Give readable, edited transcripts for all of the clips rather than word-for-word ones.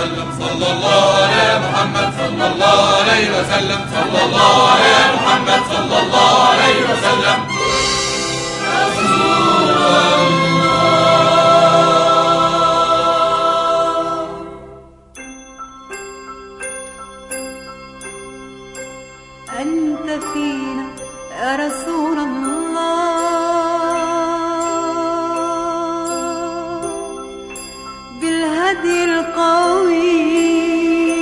وسلم، صلى الله على محمد صلى الله عليه وسلم، صلى الله على محمد صلى الله عليه وسلم. أنت فينا يا رسول الله، بالهدي القويم،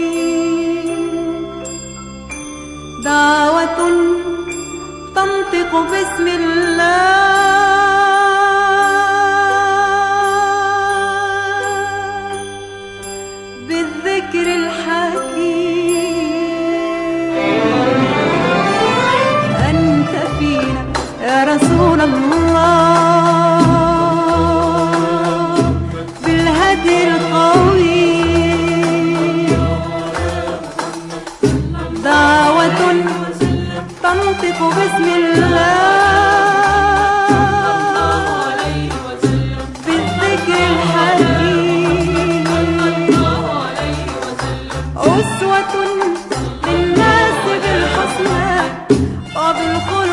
دعوة تنطق باسم الله، بالذكر الحكيم. أنت فينا يا رسول الله، بالهدي القويم، دعوة تنطق باسم الله، بالذكر الحكيم. أسوة للناس بالحسنى وبالخلق